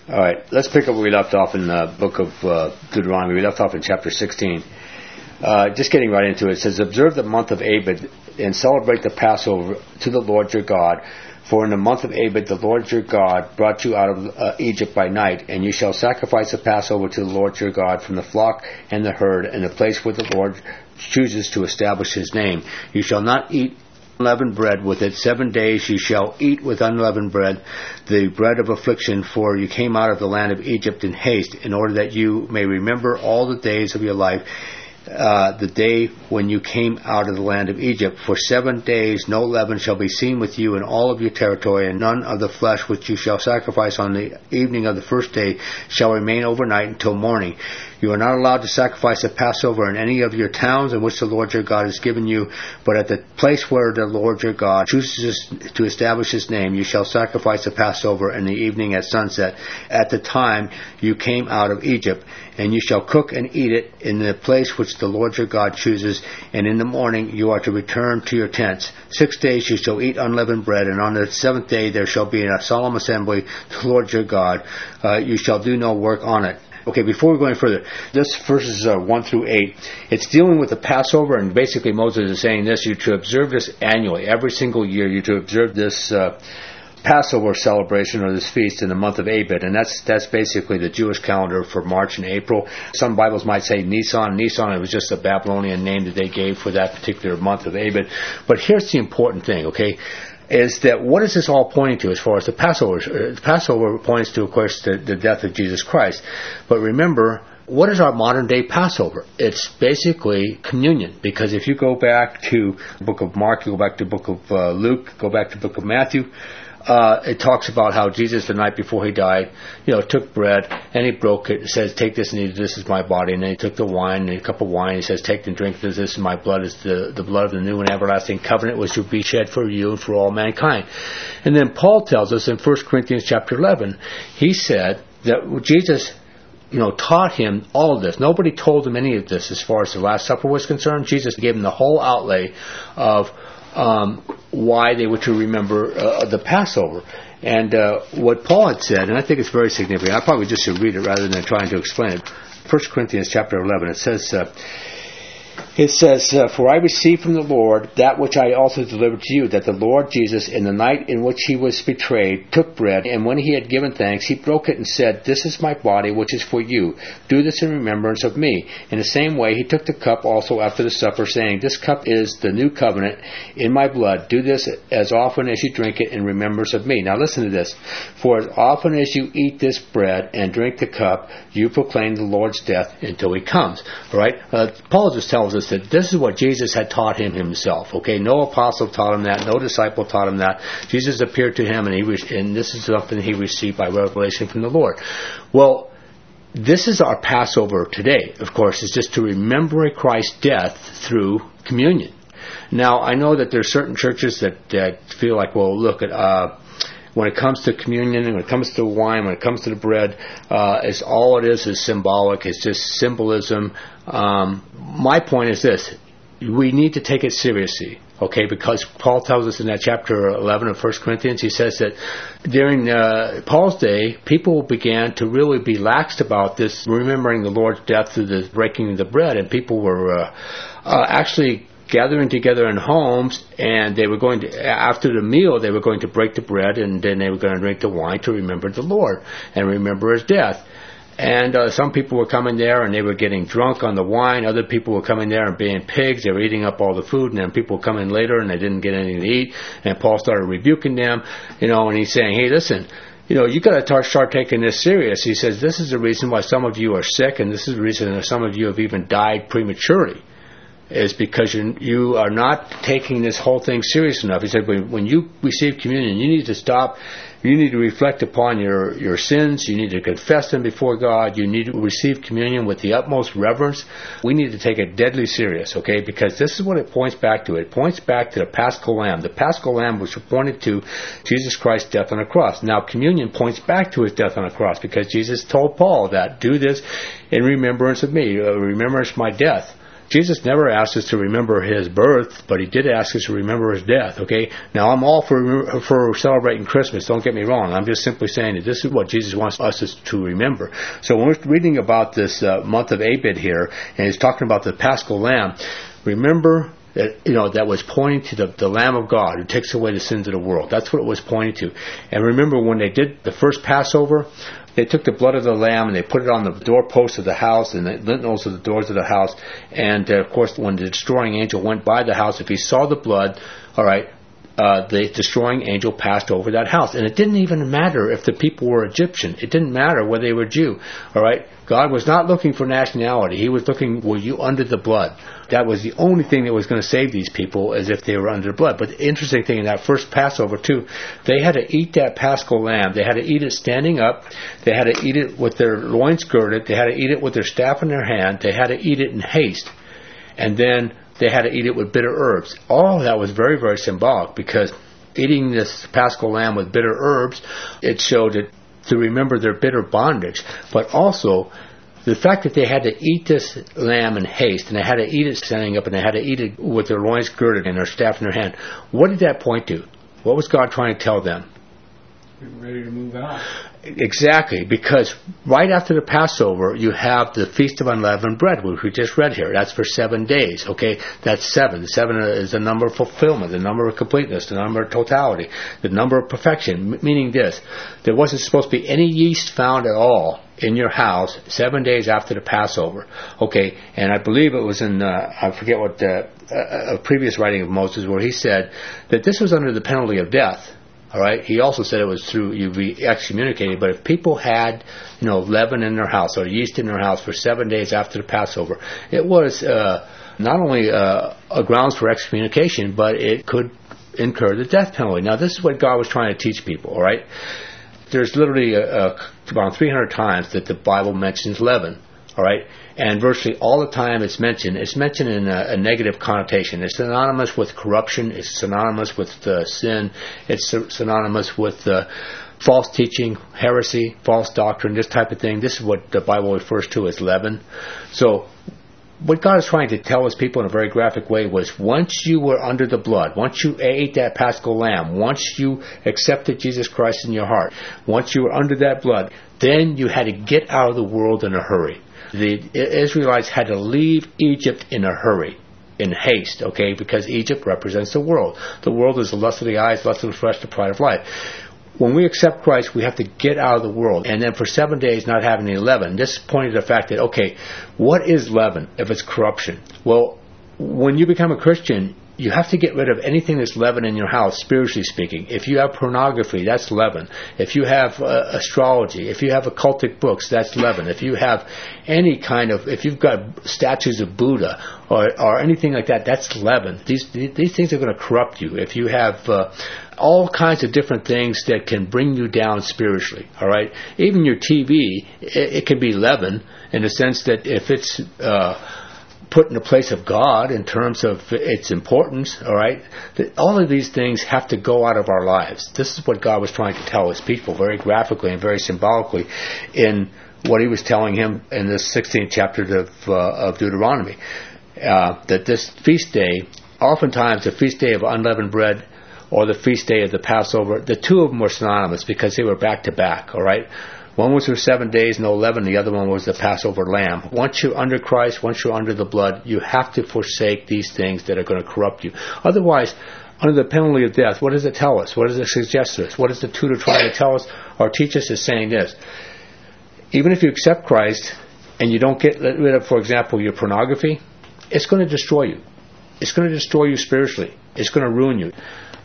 All right, let's pick up where we left off in the book of Deuteronomy. We left off in chapter 16. Just getting right into it. It says, observe the month of Abib and celebrate the Passover to the Lord your God. For in the month of Abib the Lord your God brought you out of Egypt by night, and you shall sacrifice the Passover to the Lord your God from the flock and the herd, in the place where the Lord chooses to establish his name. You shall not eat unleavened bread with it. 7 days you shall eat with unleavened bread, the bread of affliction, for you came out of the land of Egypt in haste, in order that you may remember all the days of your life, the day when you came out of the land of Egypt. For 7 days no leaven shall be seen with you in all of your territory, and none of the flesh which you shall sacrifice on the evening of the first day shall remain overnight until morning. You are not allowed to sacrifice the Passover in any of your towns in which the Lord your God has given you, but at the place where the Lord your God chooses to establish his name, you shall sacrifice the Passover in the evening at sunset, at the time you came out of Egypt. And you shall cook and eat it in the place which the Lord your God chooses, and in the morning you are to return to your tents. 6 days you shall eat unleavened bread, and on the 7th day there shall be a solemn assembly to the Lord your God. You shall do no work on it. Okay, before we go any further, this verses 1 through 8, it's dealing with the Passover, and basically Moses is saying this: you're to observe this annually, every single year. You're to observe this Passover celebration, or this feast, in the month of Abib, and that's basically the Jewish calendar for March and April. Some Bibles might say Nisan. Nisan, it was just a Babylonian name that they gave for that particular month of Abib. But here's the important thing, okay, is that what is this all pointing to as far as the Passover? The Passover points to, of course, the death of Jesus Christ. But remember, what is our modern day Passover? It's basically communion, because if you go back to the book of Mark, you go back to the book of Luke, go back to the book of Matthew, it talks about how Jesus, the night before he died, took bread and he broke it. It says, take this and eat, this is my body. And then he took the wine, and a cup of wine. He says, take and drink this is my blood. It's the blood of the new and everlasting covenant, which will be shed for you and for all mankind. And then Paul tells us in 1 Corinthians chapter 11, he said that Jesus taught him all of this. Nobody told him any of this as far as the Last Supper was concerned. Jesus gave him the whole outlay of why they were to remember the Passover. And what Paul had said, and I think it's very significant, I probably just should read it rather than trying to explain it. 1 Corinthians chapter 11, it says, for I received from the Lord that which I also delivered to you, that the Lord Jesus, in the night in which he was betrayed, took bread, and when he had given thanks, he broke it and said, this is my body, which is for you. Do this in remembrance of me. In the same way, he took the cup also after the supper, saying, this cup is the new covenant in my blood. Do this as often as you drink it in remembrance of me. Now listen to this. For as often as you eat this bread and drink the cup, you proclaim the Lord's death until he comes. All right? Paul just tells us that this is what Jesus had taught him himself. Okay, no apostle taught him that, no disciple taught him that. Jesus appeared to him, and this is something he received by revelation from the Lord. Well, this is our Passover today, of course, is just to remember Christ's death through communion. Now, I know that there are certain churches that feel like, well, look at when it comes to communion, and when it comes to wine, when it comes to the bread, it's all it is symbolic. It's just symbolism. My point is this: we need to take it seriously, okay? Because Paul tells us in that chapter 11 of 1 Corinthians, he says that during Paul's day, people began to really be laxed about this, remembering the Lord's death through the breaking of the bread, and people were actually gathering together in homes, and they were going to, after the meal, they were going to break the bread, and then they were going to drink the wine to remember the Lord and remember his death. And some people were coming there and they were getting drunk on the wine. Other people were coming there and being pigs. They were eating up all the food. And then people would come in later and they didn't get anything to eat. And Paul started rebuking them, and he's saying, hey, listen, you got to start taking this serious. He says, this is the reason why some of you are sick, and this is the reason that some of you have even died prematurely, is because you are not taking this whole thing serious enough. He said, when you receive communion, you need to stop. You need to reflect upon your sins. You need to confess them before God. You need to receive communion with the utmost reverence. We need to take it deadly serious, okay? Because this is what it points back to. It points back to the Paschal Lamb. The Paschal Lamb was pointed to Jesus Christ's death on the cross. Now, communion points back to his death on the cross, because Jesus told Paul that, do this in remembrance of me. Remembrance my death. Jesus never asked us to remember his birth, but he did ask us to remember his death, okay? Now, I'm all for celebrating Christmas, don't get me wrong. I'm just simply saying that this is what Jesus wants us to remember. So when we're reading about this month of Abib here, and he's talking about the Paschal Lamb, remember that, that was pointing to the Lamb of God who takes away the sins of the world. That's what it was pointing to. And remember when they did the first Passover, they took the blood of the lamb and they put it on the doorposts of the house and the lintels of the doors of the house. And, of course, when the destroying angel went by the house, if he saw the blood, all right, the destroying angel passed over that house. And it didn't even matter if the people were Egyptian. It didn't matter whether they were Jew. All right? God was not looking for nationality. He was looking, were you under the blood? That was the only thing that was going to save these people, as if they were under the blood. But the interesting thing in that first Passover, too, they had to eat that Paschal lamb. They had to eat it standing up. They had to eat it with their loins girded. They had to eat it with their staff in their hand. They had to eat it in haste. And then they had to eat it with bitter herbs. All of that was very, very symbolic, because eating this Paschal lamb with bitter herbs, it showed it to remember their bitter bondage. But also, the fact that they had to eat this lamb in haste, and they had to eat it standing up, and they had to eat it with their loins girded and their staff in their hand, what did that point to? What was God trying to tell them? We're ready to move on. Exactly, because right after the Passover, you have the Feast of Unleavened Bread, which we just read here. That's for 7 days, okay? That's 7. 7 is the number of fulfillment, the number of completeness, the number of totality, the number of perfection, meaning this: there wasn't supposed to be any yeast found at all in your house 7 days after the Passover, okay? And I believe it was in, I forget what, a previous writing of Moses, where he said that this was under the penalty of death. All right. He also said it was through you'd be excommunicated. But if people had, leaven in their house or yeast in their house for 7 days after the Passover, it was not only a grounds for excommunication, but it could incur the death penalty. Now, this is what God was trying to teach people. All right. There's literally about 300 times that the Bible mentions leaven. All right. And virtually all the time it's mentioned in a negative connotation. It's synonymous with corruption. It's synonymous with sin. It's synonymous with false teaching, heresy, false doctrine, this type of thing. This is what the Bible refers to as leaven. So what God is trying to tell his people in a very graphic way was, once you were under the blood, once you ate that Paschal lamb, once you accepted Jesus Christ in your heart, once you were under that blood, then you had to get out of the world in a hurry. The Israelites had to leave Egypt in a hurry, in haste, okay, because Egypt represents the world. The world is the lust of the eyes, lust of the flesh, the pride of life. When we accept Christ, we have to get out of the world. And then for 7 days not having any leaven. This pointed to the fact that, okay, what is leaven if it's corruption? Well, when you become a Christian, you have to get rid of anything that's leaven in your house, spiritually speaking. If you have pornography, that's leaven. If you have astrology, if you have occultic books, that's leaven. If you have any kind of, if you've got statues of Buddha or anything like that, that's leaven. These things are going to corrupt you. If you have all kinds of different things that can bring you down spiritually, all right? Even your TV, it can be leaven in the sense that if it's put in the place of God in terms of its importance, all right? All of these things have to go out of our lives. This is what God was trying to tell his people very graphically and very symbolically in what he was telling him in the 16th chapter of Deuteronomy. That this feast day, oftentimes the feast day of unleavened bread or the feast day of the Passover, the two of them were synonymous because they were back to back, all right? One was for 7 days, no leaven. The other one was the Passover lamb. Once you're under Christ, once you're under the blood, you have to forsake these things that are going to corrupt you. Otherwise, under the penalty of death, what does it tell us? What does it suggest to us? What is the tutor trying to tell us or teach us? Is saying this: even if you accept Christ and you don't get rid of, for example, your pornography, it's going to destroy you. It's going to destroy you spiritually. It's going to ruin you.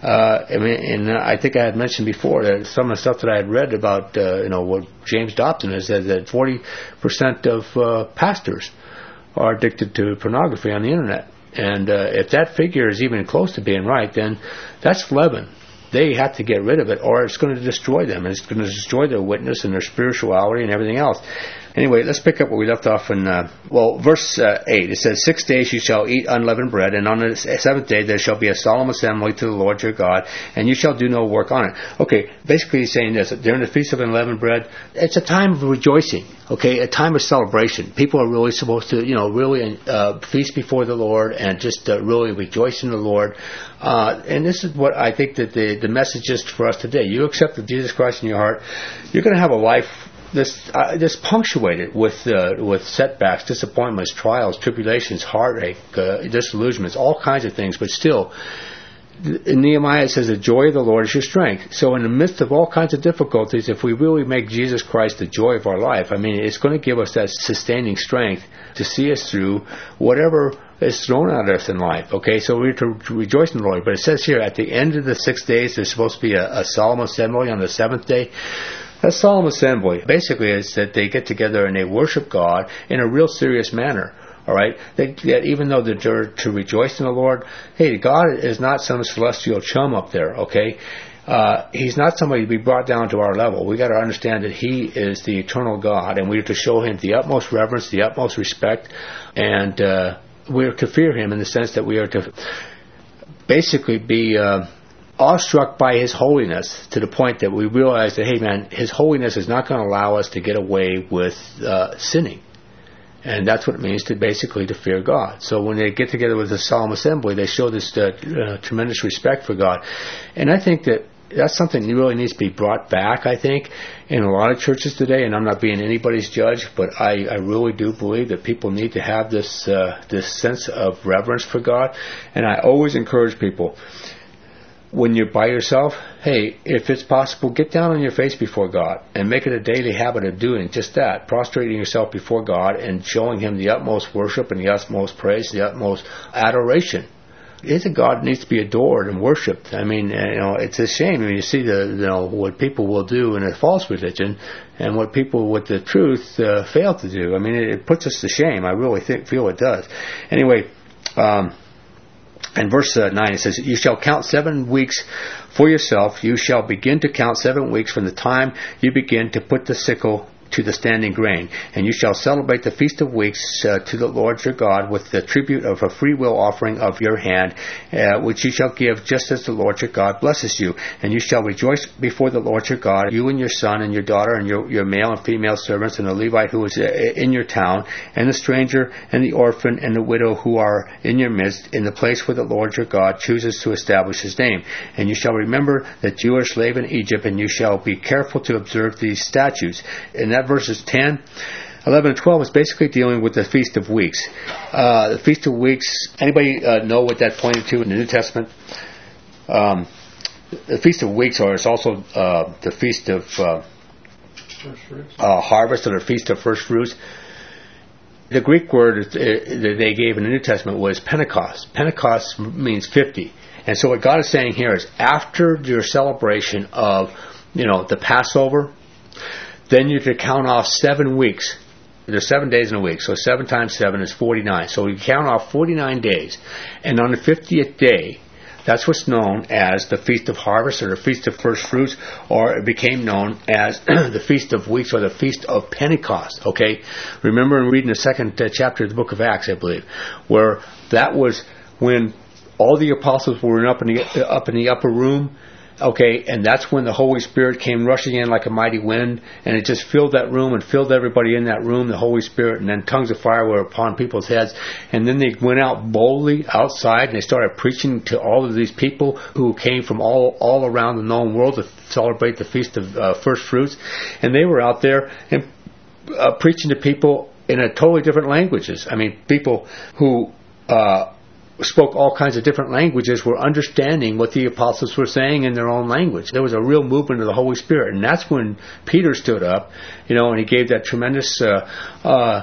I think I had mentioned before that some of the stuff that I had read about, what James Dobson has said, that 40% of pastors are addicted to pornography on the internet. And if that figure is even close to being right, then that's leaven. They have to get rid of it, or it's going to destroy them, and it's going to destroy their witness and their spirituality and everything else. Anyway, let's pick up where we left off in, verse 8. It says, 6 days you shall eat unleavened bread, and on the seventh day there shall be a solemn assembly to the Lord your God, and you shall do no work on it. Okay, basically he's saying this. During the Feast of Unleavened Bread, it's a time of rejoicing, okay, a time of celebration. People are really supposed to, really feast before the Lord and just really rejoice in the Lord. And this is what I think that the message is for us today. You accept Jesus Christ in your heart, you're going to have a life this punctuated with setbacks, disappointments, trials, tribulations, heartache, disillusionments, all kinds of things. But still, in Nehemiah it says, the joy of the Lord is your strength. So in the midst of all kinds of difficulties, if we really make Jesus Christ the joy of our life, it's going to give us that sustaining strength to see us through whatever is thrown at us in life. Okay, so we're to rejoice in the Lord. But it says here, at the end of the 6 days, there's supposed to be a solemn assembly on the seventh day. That solemn assembly basically is that they get together and they worship God in a real serious manner. All right, that even though they're to rejoice in the Lord, hey, God is not some celestial chum up there. Okay, He's not somebody to be brought down to our level. We got to understand that He is the eternal God, and we are to show Him the utmost reverence, the utmost respect, and we are to fear Him in the sense that we are to basically be awestruck by His holiness, to the point that we realize that, hey man, His holiness is not going to allow us to get away with sinning. And that's what it means to basically to fear God. So when they get together with the solemn assembly, they show this tremendous respect for God. And I think that that's something that really needs to be brought back, I think, in a lot of churches today. And I'm not being anybody's judge, but I really do believe that people need to have this sense of reverence for God. And I always encourage people, when you're by yourself, hey, if it's possible, get down on your face before God and make it a daily habit of doing just that, prostrating yourself before God and showing Him the utmost worship and the utmost praise, the utmost adoration. It's a God that needs to be adored and worshipped. It's a shame. You see what people will do in a false religion and what people with the truth fail to do. It puts us to shame. I really feel it does. Anyway, in verse 9 it says, you shall count 7 weeks for yourself. You shall begin to count 7 weeks from the time you begin to put the sickle to the standing grain. And you shall celebrate the Feast of Weeks to the Lord your God with the tribute of a freewill offering of your hand, which you shall give just as the Lord your God blesses you. And you shall rejoice before the Lord your God, you and your son and your daughter and your male and female servants and the Levite who is in your town, and the stranger and the orphan and the widow who are in your midst, in the place where the Lord your God chooses to establish His name. And you shall remember that you are a slave in Egypt, and you shall be careful to observe these statutes. And that verses 10, 11, and 12 is basically dealing with the Feast of Weeks. The Feast of Weeks, anybody know what that pointed to in the New Testament? The Feast of Weeks, or it's also the Feast of Harvest, or the Feast of First Fruits. The Greek word that they gave in the New Testament was Pentecost. Pentecost means 50. And so what God is saying here is, after your celebration of, the Passover, then you're to count off 7 weeks. There's 7 days in a week, so 7 times 7 is 49. So you count off 49 days. And on the 50th day, that's what's known as the Feast of Harvest, or the Feast of First Fruits, or it became known as the Feast of Weeks, or the Feast of Pentecost. Okay? Remember in reading the second chapter of the book of Acts, I believe, where that was when all the apostles were up in the upper room. Okay, and that's when the Holy Spirit came rushing in like a mighty wind, and it just filled that room and filled everybody in that room, the Holy Spirit, and then tongues of fire were upon people's heads. And then they went out boldly outside, and they started preaching to all of these people who came from all around the known world to celebrate the Feast of First Fruits. And they were out there and preaching to people in a totally different languages. People who spoke all kinds of different languages were understanding what the apostles were saying in their own language. There was a real movement of the Holy Spirit, and that's when Peter stood up, and he gave that tremendous, a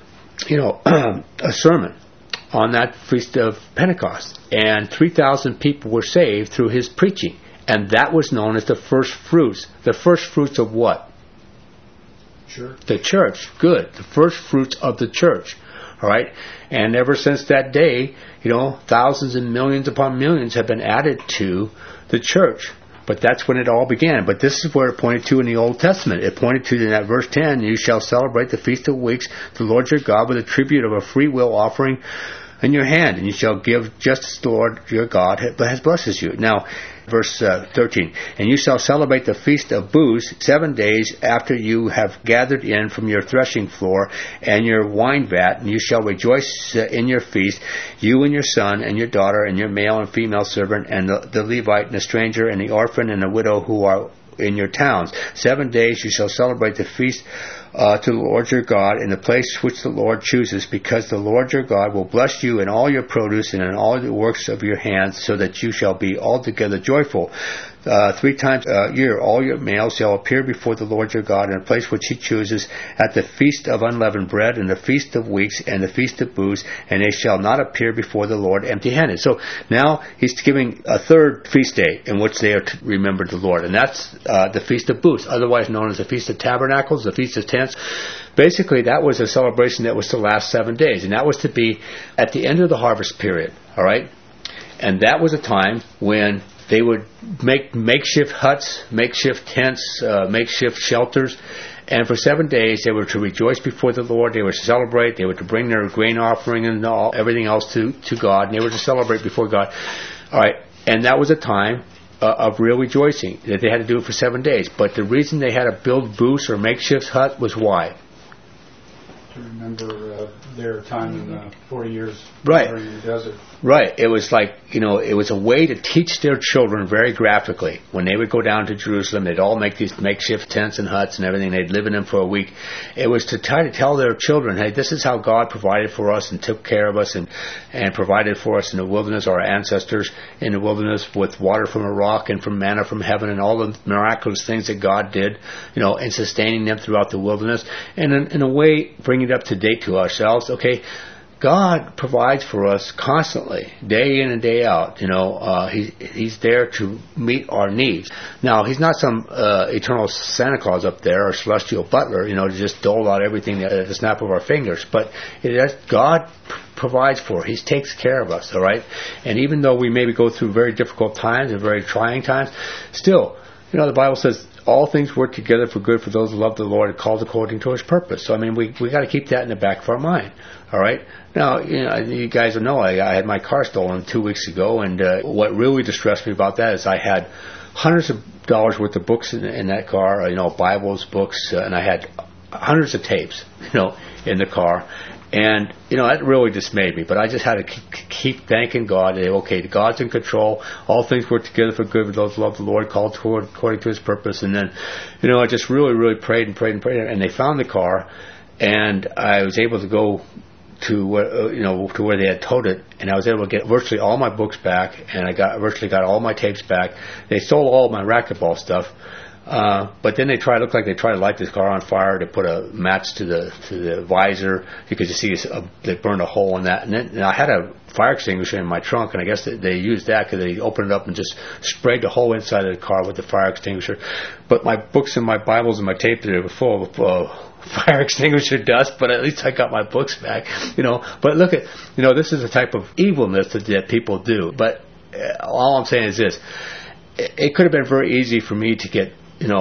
sermon on that Feast of Pentecost. And 3,000 people were saved through his preaching, and that was known as the first fruits. The first fruits of what? Church. The church. Good. The first fruits of the church. All right, and ever since that day, thousands and millions upon millions have been added to the church. But that's when it all began. But this is where it pointed to in the Old Testament. It pointed to in that verse 10, you shall celebrate the Feast of Weeks to the Lord your God with a tribute of a free will offering in your hand, and you shall give just as the Lord your God has blessed you. Now, verse 13, and you shall celebrate the Feast of Booths 7 days after you have gathered in from your threshing floor and your wine vat, and you shall rejoice in your feast, you and your son and your daughter and your male and female servant and the Levite and the stranger and the orphan and the widow who are in your towns. 7 days you shall celebrate the feast to the Lord your God in the place which the Lord chooses, because the Lord your God will bless you in all your produce and in all the works of your hands, so that you shall be altogether joyful. 3 times a year all your males shall appear before the Lord your God in a place which he chooses, at the feast of unleavened bread and the feast of weeks and the feast of booths, and they shall not appear before the Lord empty-handed. So now he's giving a third feast day in which they are to remember the Lord, and that's the Feast of Booths, otherwise known as the Feast of Tabernacles, the Feast of Tents. Basically, that was a celebration that was to last 7 days, and that was to be at the end of the harvest period, all right? And that was a time when they would make makeshift huts, makeshift tents, makeshift shelters, and for 7 days they were to rejoice before the Lord. They were to celebrate. They were to bring their grain offering and everything else to God, and they were to celebrate before God. All right, and that was a time of real rejoicing that they had to do it for 7 days. But the reason they had to build booths or makeshift hut was why? To remember their time in the 40 years right. in the desert. Right. It was like, it was a way to teach their children very graphically. When they would go down to Jerusalem, they'd all make these makeshift tents and huts and everything. They'd live in them for a week. It was to try to tell their children, hey, this is how God provided for us and took care of us and provided for us in the wilderness, our ancestors in the wilderness with water from a rock and from manna from heaven and all the miraculous things that God did, and sustaining them throughout the wilderness. And in a way, bringing it up to date to ourselves, okay, God provides for us constantly, day in and day out. He's there to meet our needs. Now, he's not some eternal Santa Claus up there or celestial butler, to just dole out everything at the snap of our fingers. But God provides for. He takes care of us, all right? And even though we maybe go through very difficult times and very trying times, still, the Bible says all things work together for good for those who love the Lord and called according to his purpose. So, we got to keep that in the back of our mind. All right. Now, you guys know I had my car stolen 2 weeks ago, and what really distressed me about that is I had hundreds of dollars worth of books in that car, Bibles, books, and I had hundreds of tapes, in the car. And, that really dismayed me. But I just had to keep thanking God. Okay, God's in control. All things work together for good for those who love the Lord, called according to his purpose. And then, I just really, really prayed and prayed and prayed. And they found the car, and I was able to go to where they had towed it, and I was able to get virtually all my books back, and I virtually got all my tapes back. They stole all my racquetball stuff, but then looked like they tried to light this car on fire. They put a match to the visor. You could just see they burned a hole in that, and then I had a fire extinguisher in my trunk, and I guess they used that because they opened it up and just sprayed the whole inside of the car with the fire extinguisher. But my books and my Bibles and my tape, they were full of fire extinguisher dust, but at least I got my books back, But look at, this is the type of evilness that people do. But all I'm saying is this: it could have been very easy for me to get,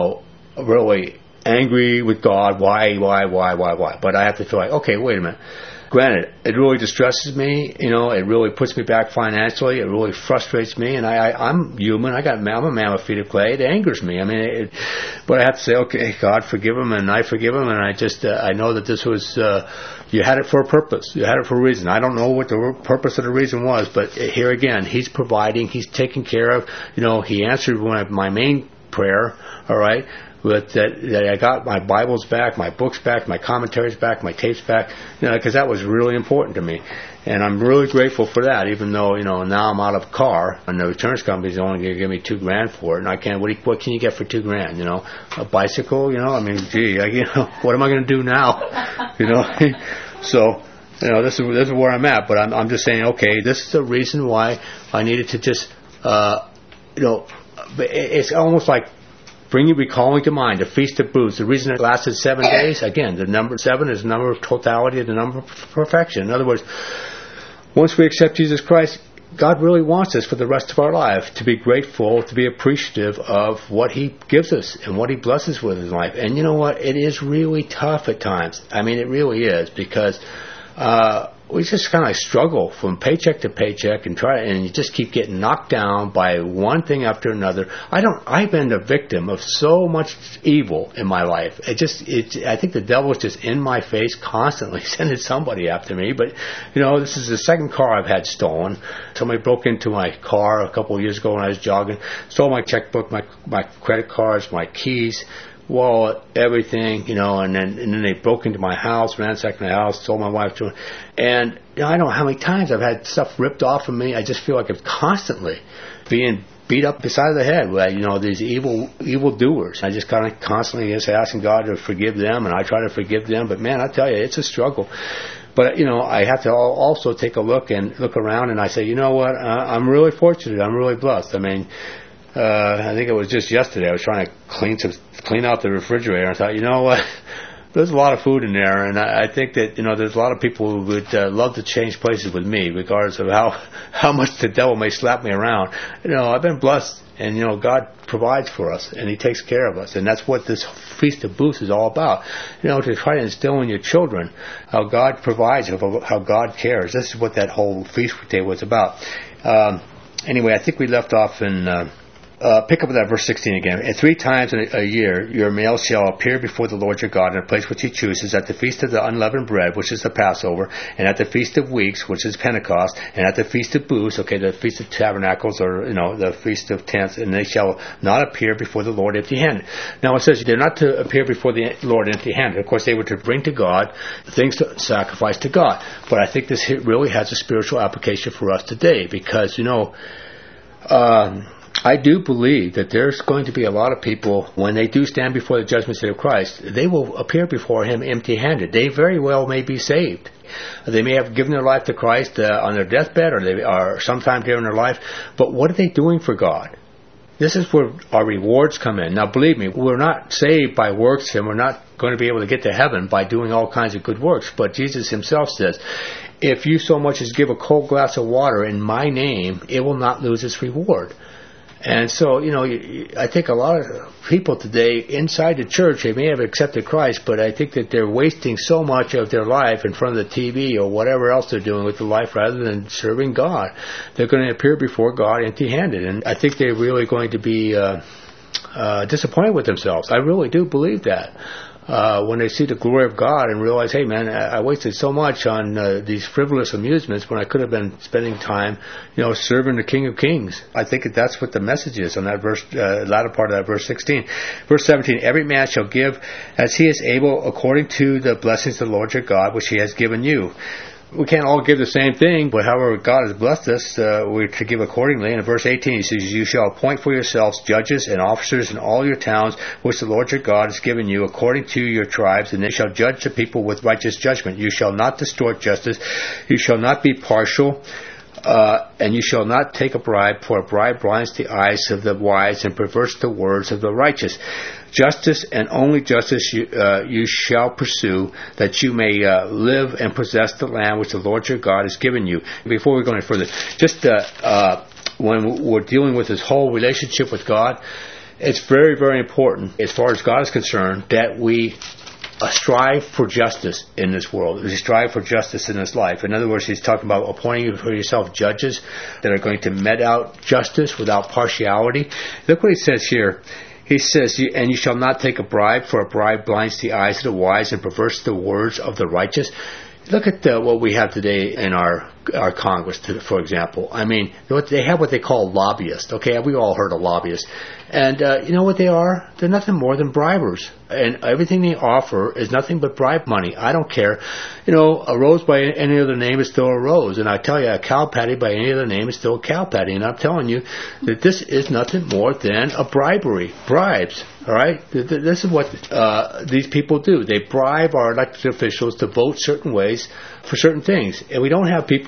really angry with God. Why? But I have to feel like, okay, wait a minute. Granted, it really distresses me. It really puts me back financially. It really frustrates me, and I'm human. I'm a mammoth feet of clay. It angers me. But I have to say, okay, God, forgive him, and I forgive him, and I know that this was you had it for a purpose. You had it for a reason. I don't know what the purpose of the reason was, but here again, he's providing. He's taking care of. He answered my main prayer. All right. That I got my Bibles back, my books back, my commentaries back, my tapes back, because that was really important to me. And I'm really grateful for that, even though, now I'm out of a car, and the insurance company's only going to give me $2,000 for it, and I can't, what can you get for $2,000, a bicycle, gee, what am I going to do now, So, this is where I'm at, but I'm just saying, okay, this is the reason why I needed to just, it's almost like recalling to mind the Feast of Booths. The reason it lasted 7 days, again, the number 7 is the number of totality, the number of perfection. In other words, once we accept Jesus Christ, God really wants us for the rest of our life to be grateful, to be appreciative of what He gives us and what He blesses with in life. And you know what? It is really tough at times. I mean, it really is, because we just kind of struggle from paycheck to paycheck and you just keep getting knocked down by one thing after another. I've been a victim of so much evil in my life. I think the devil's just in my face constantly sending somebody after me. But, this is the second car I've had stolen. Somebody broke into my car a couple of years ago when I was jogging, stole my checkbook, my credit cards, my keys, wallet, everything, and then they broke into my house, ransacked my house, stole my wife to it. And I don't know how many times I've had stuff ripped off of me. I just feel like I'm constantly being beat up beside the head by, these evil doers. I just kind of constantly just asking God to forgive them, and I try to forgive them. But man, I tell you, it's a struggle. But, I have to also take a look around, and I say, you know what, I'm really fortunate. I'm really blessed. I mean, I think it was just yesterday I was trying to clean out the refrigerator. I thought, you know what, there's a lot of food in there, and I think that there's a lot of people who would love to change places with me, regardless of how much the devil may slap me around. I've been blessed, and God provides for us, and He takes care of us, and that's what this Feast of Booths is all about. To try to instill in your children how God provides, how God cares. This is what that whole feast day was about. Anyway, I think we left off in. Pick up that verse 16 again. And 3 times in a year your male shall appear before the Lord your God in a place which He chooses, at the feast of the unleavened bread, which is the Passover, and at the feast of weeks, which is Pentecost, and at the feast of booths, the feast of tabernacles, or the feast of tents, and they shall not appear before the Lord empty-handed. Now it says they're not to appear before the Lord empty-handed. Of course, they were to bring to God things to sacrifice to God. But I think this really has a spiritual application for us today, because I do believe that there's going to be a lot of people, when they do stand before the judgment seat of Christ, they will appear before Him empty-handed. They very well may be saved. They may have given their life to Christ on their deathbed, or sometime during their life. But what are they doing for God? This is where our rewards come in. Now, believe me, we're not saved by works, and we're not going to be able to get to heaven by doing all kinds of good works. But Jesus Himself says, if you so much as give a cold glass of water in My name, it will not lose its reward. And so, I think a lot of people today inside the church, they may have accepted Christ, but I think that they're wasting so much of their life in front of the TV or whatever else they're doing with their life rather than serving God. They're going to appear before God empty-handed, and I think they're really going to be disappointed with themselves. I really do believe that. When they see the glory of God and realize, hey man, I wasted so much on these frivolous amusements when I could have been spending time, serving the King of Kings. I think that's what the message is on that verse, latter part of that verse 16. Verse 17, every man shall give as he is able according to the blessings of the Lord your God, which He has given you. We can't all give the same thing, but however God has blessed us, we're to give accordingly. And in verse 18, He says, you shall appoint for yourselves judges and officers in all your towns, which the Lord your God has given you, according to your tribes, and they shall judge the people with righteous judgment. You shall not distort justice. You shall not be partial. And you shall not take a bribe, for a bribe blinds the eyes of the wise and perverts the words of the righteous. Justice and only justice you shall pursue, that you may live and possess the land which the Lord your God has given you. Before we go any further, just when we're dealing with this whole relationship with God, it's very, very important, as far as God is concerned, that we strive for justice in this world. We strive for justice in this life. In other words, He's talking about appointing for yourself judges that are going to mete out justice without partiality. Look what He says here. He says, and you shall not take a bribe, for a bribe blinds the eyes of the wise and perverts the words of the righteous. Look at what we have today in our Congress, for example. I mean, they have what they call lobbyists. Okay, we all heard of lobbyists. And you know what they are? They're nothing more than bribers. And everything they offer is nothing but bribe money. I don't care. A rose by any other name is still a rose. And I tell you, a cow patty by any other name is still a cow patty. And I'm telling you that this is nothing more than a bribery. Bribes. All right? This is what these people do. They bribe our elected officials to vote certain ways for certain things. And we don't have people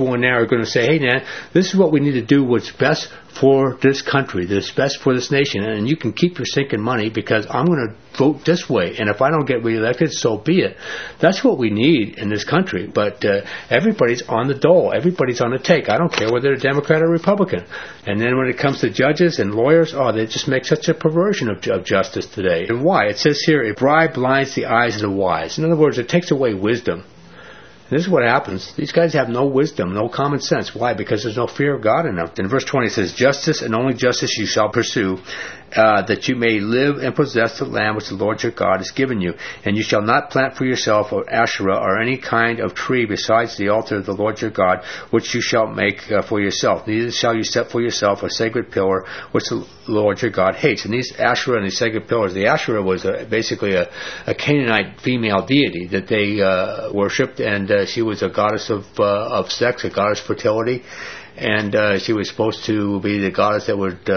people in there are going to say, hey, man, this is what we need to do, what's best for this country, that's best for this nation, and you can keep your sinking money because I'm going to vote this way, and if I don't get reelected, so be it. That's what we need in this country, but everybody's on the dole. Everybody's on the take. I don't care whether they're Democrat or Republican. And then when it comes to judges and lawyers, they just make such a perversion of justice today. And why? It says here, a bribe blinds the eyes of the wise. In other words, it takes away wisdom. This is what happens. These guys have no wisdom, no common sense. Why? Because there's no fear of God in them. In verse 20 it says, justice and only justice you shall pursue, that you may live and possess the land which the Lord your God has given you. And you shall not plant for yourself or Asherah or any kind of tree besides the altar of the Lord your God, which you shall make for yourself. Neither shall you set for yourself a sacred pillar which the Lord your God hates. And these Asherah and these sacred pillars, the Asherah was basically a Canaanite female deity that they worshipped, and she was a goddess of sex, a goddess of fertility, and she was supposed to be the goddess that would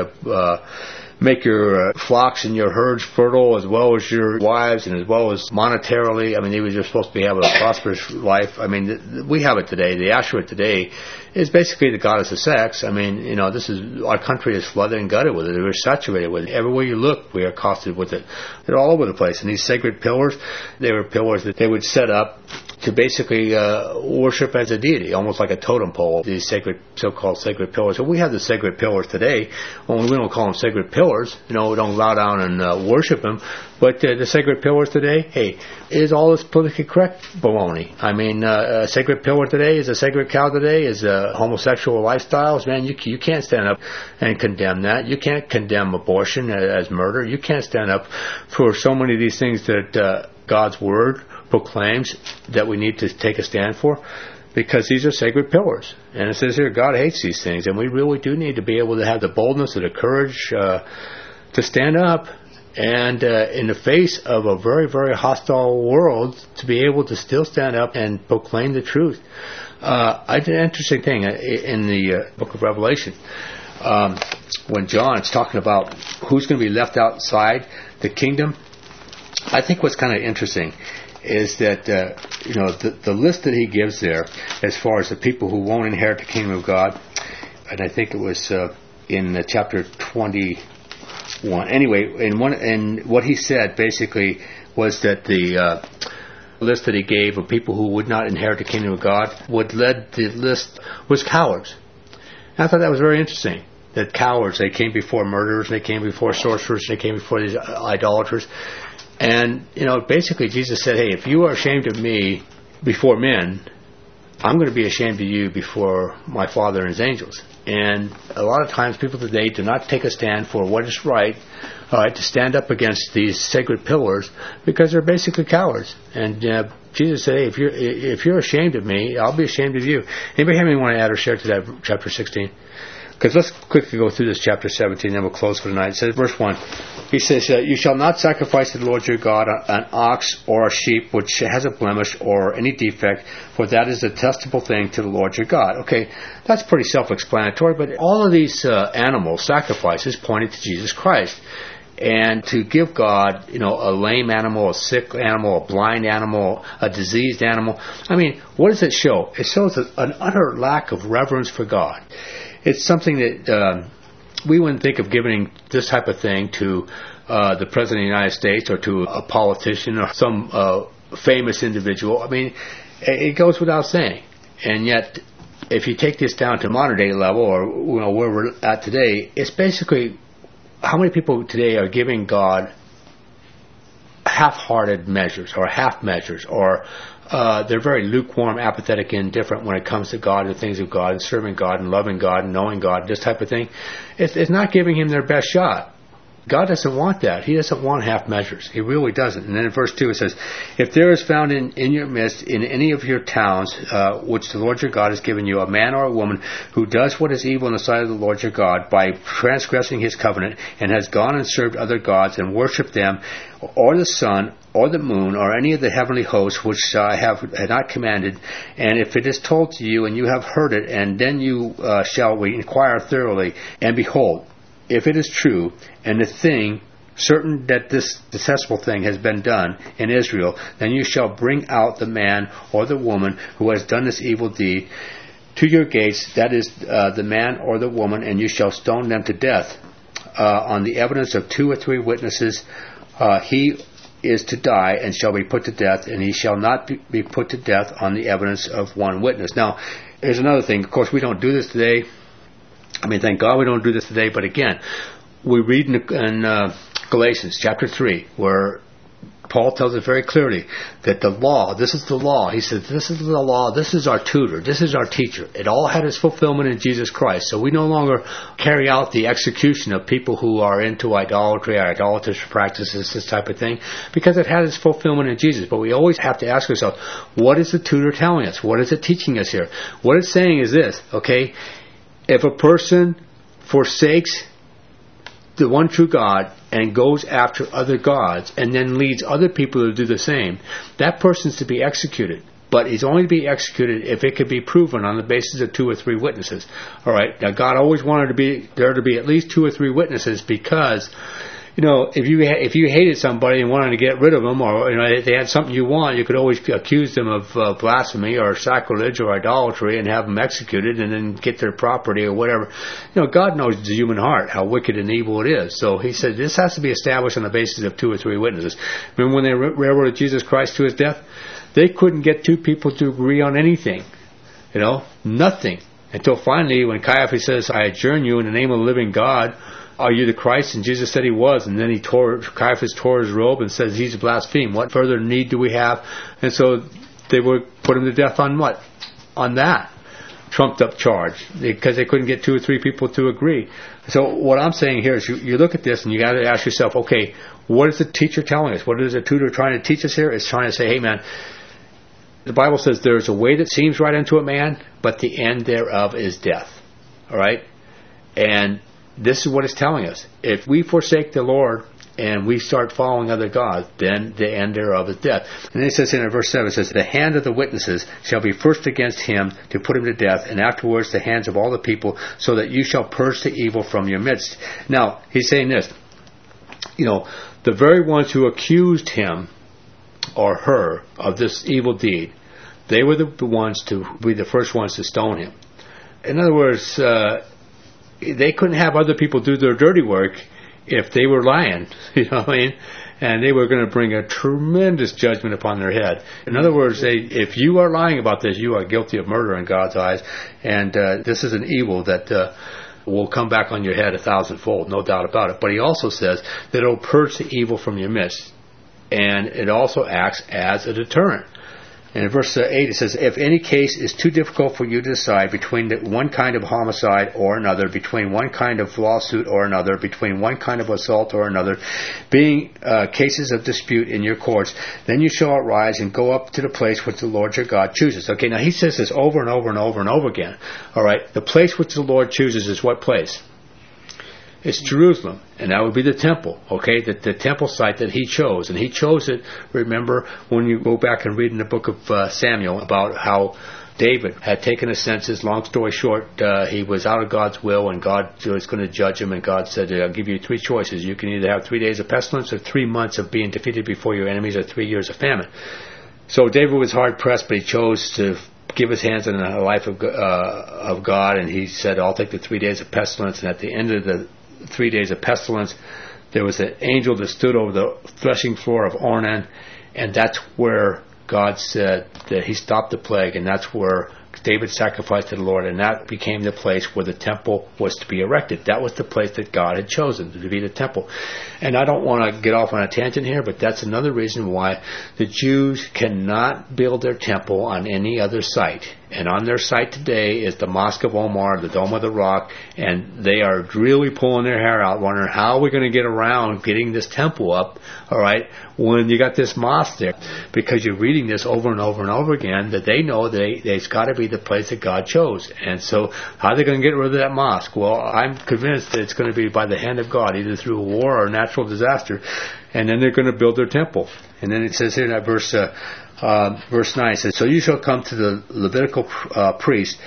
make your flocks and your herds fertile, as well as your wives, and as well as monetarily. I mean, they were just supposed to be having a prosperous life. I mean, we have it today. The Asherah today is basically the goddess of sex. I mean, this is, our country is flooded and gutted with it. We're saturated with it. Everywhere you look, we are accosted with it. They're all over the place. And these sacred pillars, they were pillars that they would set up to basically worship as a deity, almost like a totem pole, these so-called sacred pillars. So we have the sacred pillars today. Well, we don't call them sacred pillars. We don't bow down and worship them. But the sacred pillars today, hey, is all this politically correct baloney. I mean, a sacred pillar today is a sacred cow today, is homosexual lifestyles. Man, you can't stand up and condemn that. You can't condemn abortion as murder. You can't stand up for so many of these things that God's Word proclaims that we need to take a stand for, because these are sacred pillars. And it says here, God hates these things, and we really do need to be able to have the boldness and the courage to stand up and in the face of a very, very hostile world, to be able to still stand up and proclaim the truth. I did an interesting thing in the book of Revelation. When John is talking about who's going to be left outside the kingdom, I think what's kind of interesting is that the list that he gives there, as far as the people who won't inherit the kingdom of God, and I think it was in chapter 21. Anyway, and what he said basically was that the list that he gave of people who would not inherit the kingdom of God, what led the list was cowards. And I thought that was very interesting. That cowards, they came before murderers, they came before sorcerers, they came before these idolaters. And, basically Jesus said, hey, if you are ashamed of me before men, I'm going to be ashamed of you before my Father and His angels. And a lot of times people today do not take a stand for what is right, to stand up against these sacred pillars, because they're basically cowards. And Jesus said, hey, if you're ashamed of me, I'll be ashamed of you. Anybody have anything want to add or share to that chapter 16? Because let's quickly go through this chapter 17, then we'll close for tonight. It says, verse 1, he says, you shall not sacrifice to the Lord your God an ox or a sheep which has a blemish or any defect, for that is a detestable thing to the Lord your God. Okay, that's pretty self-explanatory, but all of these animal sacrifices pointed to Jesus Christ. And to give God, a lame animal, a sick animal, a blind animal, a diseased animal, I mean, what does it show? It shows an utter lack of reverence for God. It's something that we wouldn't think of giving this type of thing to the President of the United States or to a politician or some famous individual. I mean, it goes without saying. And yet, if you take this down to modern day level, or where we're at today, it's basically how many people today are giving God half-hearted measures or half measures, or they're very lukewarm, apathetic, and indifferent when it comes to God and the things of God and serving God and loving God and knowing God, this type of thing. It's not giving Him their best shot. God doesn't want that. He doesn't want half measures. He really doesn't. And then in verse 2 it says, if there is found in your midst, in any of your towns, which the Lord your God has given you, a man or a woman who does what is evil in the sight of the Lord your God by transgressing His covenant, and has gone and served other gods and worshipped them, or the sun, or the moon, or any of the heavenly hosts which I have not commanded, and if it is told to you, and you have heard it, and then you shall inquire thoroughly, and behold, if it is true, and the thing certain that this detestable thing has been done in Israel, then you shall bring out the man or the woman who has done this evil deed to your gates, that is the man or the woman, and you shall stone them to death. On the evidence of 2 or 3 witnesses, he is to die and shall be put to death, and he shall not be put to death on the evidence of 1 witness. Now, here's another thing. Of course, we don't do this today. I mean, thank God we don't do this today. But again, we read in Galatians chapter 3, where Paul tells us very clearly that the law, this is the law. He says, this is the law, this is our tutor, this is our teacher. It all had its fulfillment in Jesus Christ. So we no longer carry out the execution of people who are into idolatry or idolatrous practices, this type of thing, because it had its fulfillment in Jesus. But we always have to ask ourselves, what is the tutor telling us? What is it teaching us here? What it's saying is this, okay? If a person forsakes the one true God and goes after other gods and then leads other people to do the same, that person's to be executed. But he's only to be executed if it could be proven on the basis of 2 or 3 witnesses. All right. Now, God always wanted there to be at least 2 or 3 witnesses, because, you know, if you hated somebody and wanted to get rid of them, or, you know, if they had something you want, you could always accuse them of blasphemy or sacrilege or idolatry and have them executed and then get their property or whatever. You know, God knows the human heart, how wicked and evil it is. So he said this has to be established on the basis of 2 or 3 witnesses. Remember when they railroaded Jesus Christ to his death? They couldn't get 2 people to agree on anything. You know, nothing. Until finally, when Caiaphas says, I adjourn you in the name of the living God, are you the Christ? And Jesus said he was. And then Caiaphas tore his robe and says he's blasphemed. What further need do we have? And so they would put him to death on what? On that trumped up charge, because they couldn't get 2 or 3 people to agree. So what I'm saying here is you look at this and you got to ask yourself, okay, what is the teacher telling us? What is the tutor trying to teach us here? It's trying to say, hey man, the Bible says there's a way that seems right unto a man, but the end thereof is death. All right? And this is what it's telling us. If we forsake the Lord and we start following other gods, then the end thereof is death. And then it says in verse 7, it says, the hand of the witnesses shall be first against him to put him to death, and afterwards the hands of all the people, so that you shall purge the evil from your midst. Now, he's saying this, you know, the very ones who accused him or her of this evil deed, they were the ones to be the first ones to stone him. In other words, they couldn't have other people do their dirty work if they were lying, you know what I mean? And they were going to bring a tremendous judgment upon their head. In other words, if you are lying about this, you are guilty of murder in God's eyes, and this is an evil that will come back on your head 1,000-fold, no doubt about it. But he also says that it will purge the evil from your midst, and it also acts as a deterrent. And in verse 8 it says, if any case is too difficult for you to decide between one kind of homicide or another, between one kind of lawsuit or another, between one kind of assault or another, being cases of dispute in your courts, then you shall arise and go up to the place which the Lord your God chooses. Okay, now he says this over and over and over and over again. All right, the place which the Lord chooses is what place? It's Jerusalem, and that would be the temple, okay, the temple site that he chose. And he chose it, remember, when you go back and read in the book of Samuel about how David had taken a census. Long story short, he was out of God's will, and God was going to judge him, and God said, I'll give you 3 choices. You can either have 3 days of pestilence, or 3 months of being defeated before your enemies, or 3 years of famine. So David was hard-pressed, but he chose to give his hands in the life of God, and he said, I'll take the 3 days of pestilence. And at the end of the 3 days of pestilence, there was an angel that stood over the threshing floor of Ornan, and that's where God said that he stopped the plague, and that's where David sacrificed to the Lord, and that became the place where the temple was to be erected. That was the place that God had chosen to be the temple. And I don't want to get off on a tangent here, but that's another reason why the Jews cannot build their temple on any other site. And on their site today is the Mosque of Omar, the Dome of the Rock, and they are really pulling their hair out, wondering how we're going to get around getting this temple up, all right, when you got this mosque there. Because you're reading this over and over and over again, that they know it's got to be the place that God chose. And so how are they going to get rid of that mosque? Well, I'm convinced that it's going to be by the hand of God, either through a war or a natural disaster. And then they're going to build their temple. And then it says here in that verse 9, it says, so you shall come to the Levitical priest,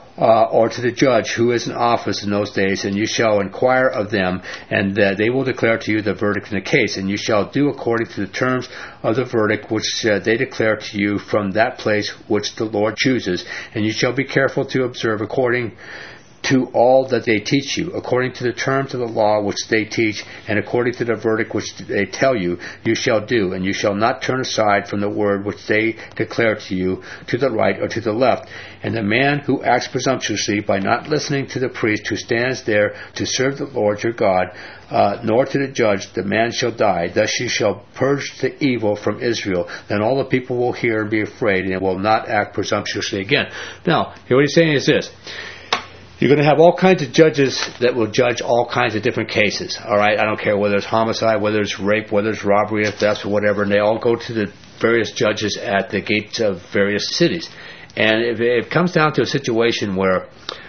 or to the judge who is in office in those days, and you shall inquire of them, and they will declare to you the verdict in the case, and you shall do according to the terms of the verdict which they declare to you from that place which the Lord chooses, and you shall be careful to observe according to all that they teach you, according to the terms of the law which they teach, and according to the verdict which they tell you, you shall do, and you shall not turn aside from the word which they declare to you, to the right or to the left. And the man who acts presumptuously by not listening to the priest who stands there to serve the Lord your God, nor to the judge, the man shall die. Thus you shall purge the evil from Israel. Then all the people will hear and be afraid, and will not act presumptuously again. Now, here what he's saying is this. You're going to have all kinds of judges that will judge all kinds of different cases. All right, I don't care whether it's homicide, whether it's rape, whether it's robbery, or theft, or whatever, and they all go to the various judges at the gates of various cities. And if it comes down to a situation where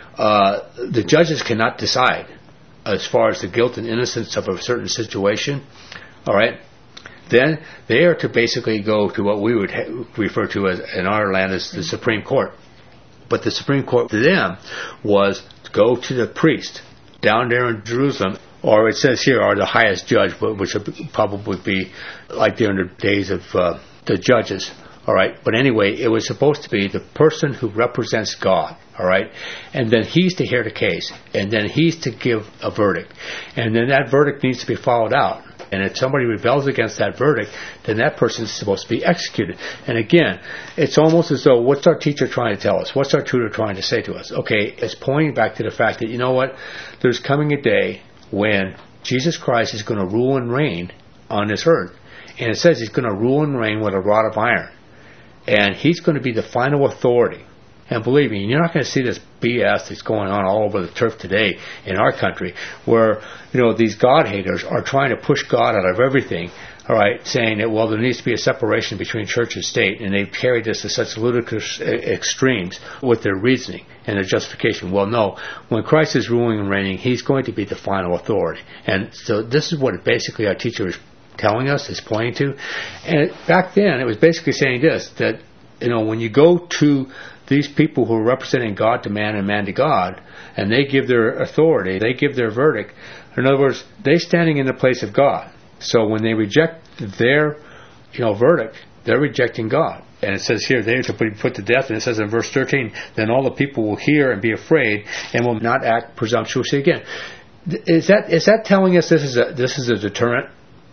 the judges cannot decide as far as the guilt and innocence of a certain situation, all right, then they are to basically go to what we would refer to as in our land as the Supreme Court. But the Supreme Court to them was to go to the priest down there in Jerusalem, or it says here, are the highest judge, which would probably be like during the days of the judges. All right, but anyway, it was supposed to be the person who represents God. All right, and then he's to hear the case, and then he's to give a verdict, and then that verdict needs to be followed out. And if somebody rebels against that verdict, then that person is supposed to be executed. And again, it's almost as though, what's our teacher trying to tell us? What's our tutor trying to say to us? Okay, it's pointing back to the fact that, you know what? There's coming a day when Jesus Christ is going to rule and reign on this earth. And it says he's going to rule and reign with a rod of iron. And he's going to be the final authority. And believe me, you're not going to see this BS that's going on all over the turf today in our country, where, you know, these God haters are trying to push God out of everything, all right, saying that, well, there needs to be a separation between church and state, and they've carried this to such ludicrous extremes with their reasoning and their justification. Well, no, when Christ is ruling and reigning, he's going to be the final authority. And so this is what basically our teacher is telling us, is pointing to. And back then, it was basically saying this, that, you know, when you go to these people who are representing God to man and man to God, and they give their authority, they give their verdict. In other words, they're standing in the place of God. So when they reject their, verdict, they're rejecting God. And it says here, they are to be put to death. And it says in verse 13, then all the people will hear and be afraid and will not act presumptuously again. Is that telling us this is a deterrent?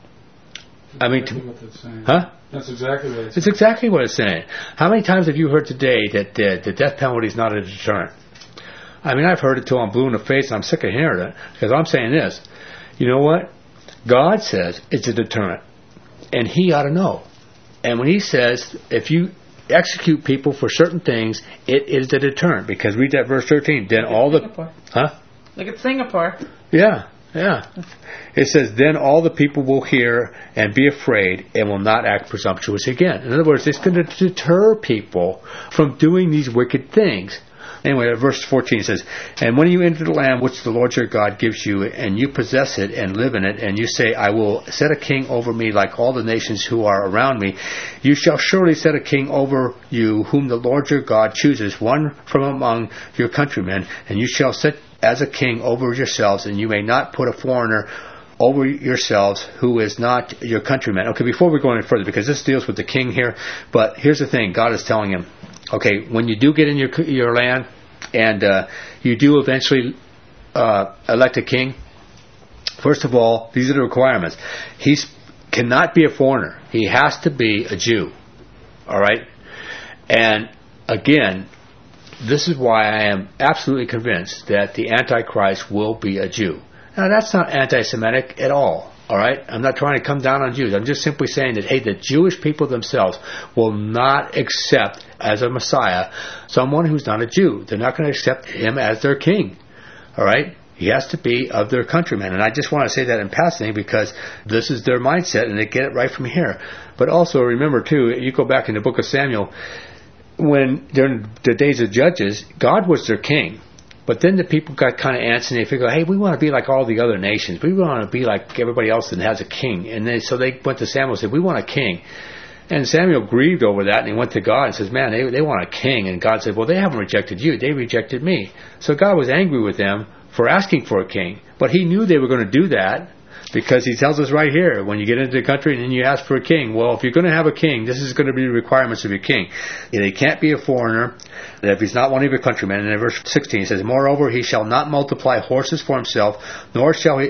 That's exactly what it's saying. Huh? That's exactly what it's saying. It's exactly what it's saying. How many times have you heard today that the death penalty is not a deterrent? I mean, I've heard it till I'm blue in the face, and I'm sick of hearing it, because I'm saying this. You know what? God says it's a deterrent, and He ought to know. And when He says, if you execute people for certain things, it is a deterrent. Because read that verse 13. Then all the... Singapore. Huh? Look at Singapore. Yeah. It says, then all the people will hear and be afraid and will not act presumptuous again. In other words, it's going to deter people from doing these wicked things. Anyway, verse 14 says, and when you enter the land which the Lord your God gives you, and you possess it and live in it, and you say, I will set a king over me like all the nations who are around me, you shall surely set a king over you whom the Lord your God chooses, one from among your countrymen, and you shall set as a king over yourselves, and you may not put a foreigner over yourselves who is not your countryman. Okay, before we go any further, because this deals with the king here, but here's the thing. God is telling him, okay, when you do get in your land, and you do eventually elect a king, first of all, these are the requirements. He cannot be a foreigner. He has to be a Jew. All right? And again, this is why I am absolutely convinced that the Antichrist will be a Jew. Now, that's not anti-Semitic at all. All right? I'm not trying to come down on Jews. I'm just simply saying that, hey, the Jewish people themselves will not accept as a Messiah someone who's not a Jew. They're not going to accept him as their king. All right? He has to be of their countrymen. And I just want to say that in passing because this is their mindset and they get it right from here. But also remember, too, you go back in the book of Samuel, when during the days of Judges, God was their king. But then the people got kind of antsy and they figured, hey, we want to be like all the other nations. We want to be like everybody else that has a king. And so they went to Samuel and said, we want a king. And Samuel grieved over that, and he went to God and says, man, they want a king. And God said, well, they haven't rejected you. They rejected me. So God was angry with them for asking for a king. But he knew they were going to do that, because he tells us right here, when you get into the country and then you ask for a king, well, if you're going to have a king, this is going to be the requirements of your king. He can't be a foreigner, and if he's not one of your countrymen. And in verse 16 he says, moreover, he shall not multiply horses for himself, nor shall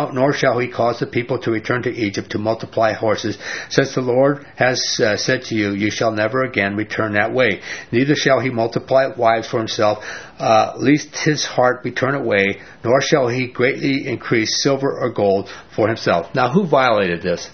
he cause the people to return to Egypt to multiply horses, since the Lord has said to you, you shall never again return that way. Neither shall he multiply wives for himself, lest his heart be turned away, nor shall he greatly increase silver or gold for himself. Now, who violated this?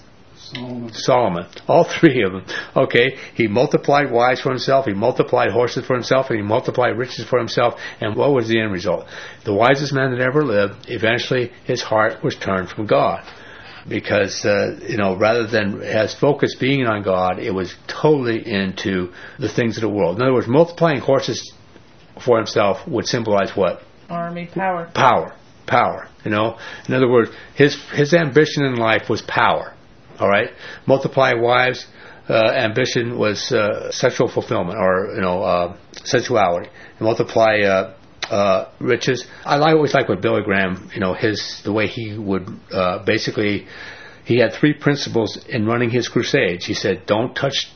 Solomon. All three of them. Okay, he multiplied wives for himself, he multiplied horses for himself, and he multiplied riches for himself. And what was the end result? The wisest man that ever lived, eventually his heart was turned from God. Because, rather than his focus being on God, it was totally into the things of the world. In other words, multiplying horses for himself would symbolize what? Army, power. Power. In other words, his ambition in life was power. All right, multiply wives. Ambition was sexual fulfillment, or sensuality. Multiply riches. I always like what Billy Graham, the way he would basically. He had three principles in running his crusades. He said, "Don't touch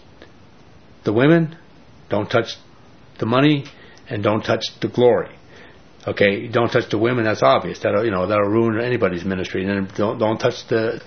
the women, don't touch the money, and don't touch the glory." Okay, don't touch the women. That's obvious. That'll ruin anybody's ministry. And then don't touch the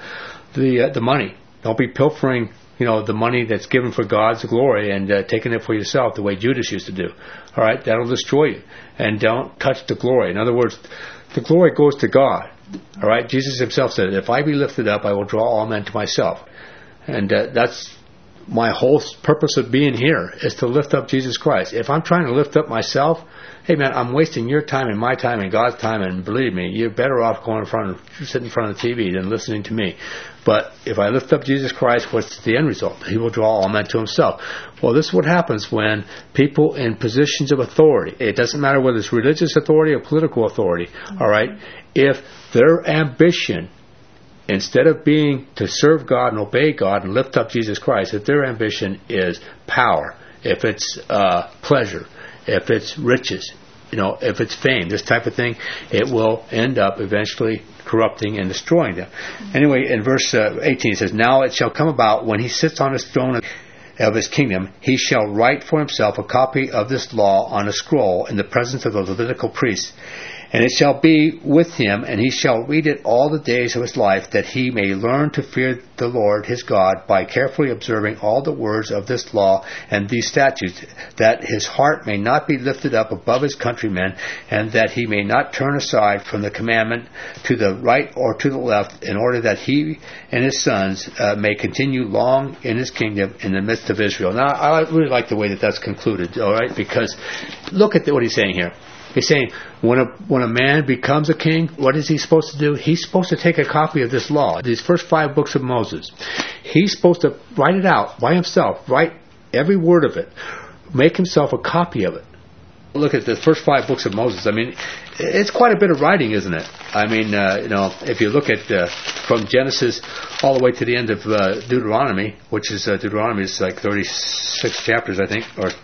money. Don't be pilfering, the money that's given for God's glory and taking it for yourself the way Judas used to do. All right, that'll destroy you. And don't touch the glory. In other words, the glory goes to God. All right, Jesus himself said, "If I be lifted up, I will draw all men to myself." And that's my whole purpose of being here, is to lift up Jesus Christ. If I'm trying to lift up myself, hey man, I'm wasting your time and my time and God's time, and believe me, you're better off sitting in front of the TV than listening to me. But if I lift up Jesus Christ, what's the end result? He will draw all men to himself. Well, this is what happens when people in positions of authority, it doesn't matter whether it's religious authority or political authority, all right, if their ambition, instead of being to serve God and obey God and lift up Jesus Christ, if their ambition is power, if it's pleasure, if it's riches, if it's fame, this type of thing, it will end up eventually corrupting and destroying them. Anyway, in verse 18 it says, "Now it shall come about, when he sits on his throne of his kingdom, he shall write for himself a copy of this law on a scroll in the presence of the Levitical priests. And it shall be with him, and he shall read it all the days of his life, that he may learn to fear the Lord his God by carefully observing all the words of this law and these statutes, that his heart may not be lifted up above his countrymen, and that he may not turn aside from the commandment to the right or to the left, in order that he and his sons may continue long in his kingdom in the midst of Israel." Now, I really like the way that's concluded, all right, because look at what he's saying here. He's saying, when a man becomes a king, what is he supposed to do? He's supposed to take a copy of this law, these first 5 books of Moses. He's supposed to write it out by himself, write every word of it, make himself a copy of it. Look at the first 5 books of Moses. I mean, it's quite a bit of writing, isn't it? I mean, if you look at from Genesis all the way to the end of Deuteronomy, which is Deuteronomy is like 36 chapters, I think, or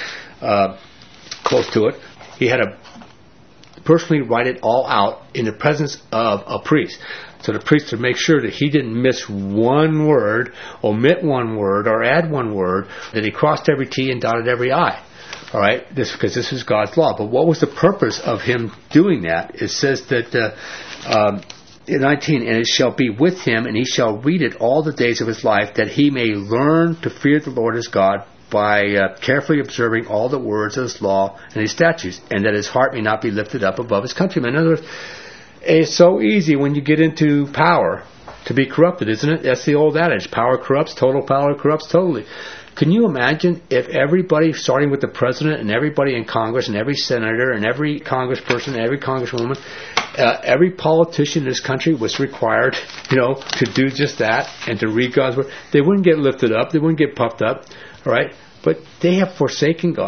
close to it. He had to personally write it all out in the presence of a priest. So the priest would make sure that he didn't miss one word, omit one word, or add one word, that he crossed every T and dotted every I. All right, because this is God's law. But what was the purpose of him doing that? It says that in 19, "And it shall be with him, and he shall read it all the days of his life, that he may learn to fear the Lord his God by carefully observing all the words of his law and his statutes, and that his heart may not be lifted up above his countrymen." In other words, it's so easy when you get into power to be corrupted, isn't it? That's the old adage: power corrupts, total power corrupts totally. Can you imagine if everybody, starting with the president and everybody in Congress and every senator and every congressperson and every congresswoman, every politician in this country was required, to do just that and to read God's word? They wouldn't get lifted up. They wouldn't get puffed up. All right? But they have forsaken God.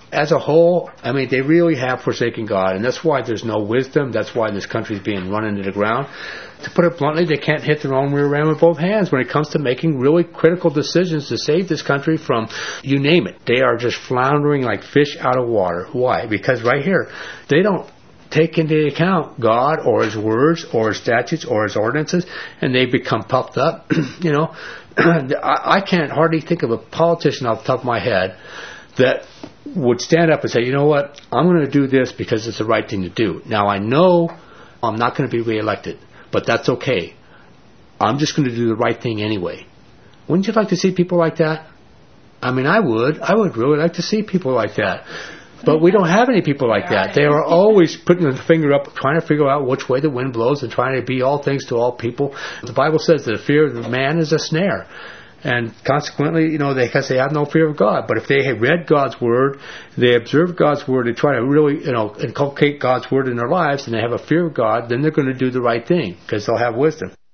as a whole, I mean, they really have forsaken God, and that's why there's no wisdom. That's why this country's being run into the ground. To put it bluntly, they can't hit their own rear end with both hands when it comes to making really critical decisions to save this country from, you name it. They are just floundering like fish out of water. Why? Because right here, they don't take into account God or His words or His statutes or His ordinances, and they become puffed up. You know, I can't hardly think of a politician off the top of my head that would stand up and say, you know what, I'm going to do this because it's the right thing to do. Now, I know I'm not going to be reelected, but that's okay. I'm just going to do the right thing anyway. Wouldn't you like to see people like that? I mean, I would. I would really like to see people like that. But we don't have any people like that. They are always putting their finger up, trying to figure out which way the wind blows and trying to be all things to all people. The Bible says that the fear of the man is a snare. And consequently, you know, because they have no fear of God. But if they have read God's Word, they observe God's Word, they try to really, you know, inculcate God's Word in their lives, and they have a fear of God, then they're going to do the right thing because they'll have wisdom.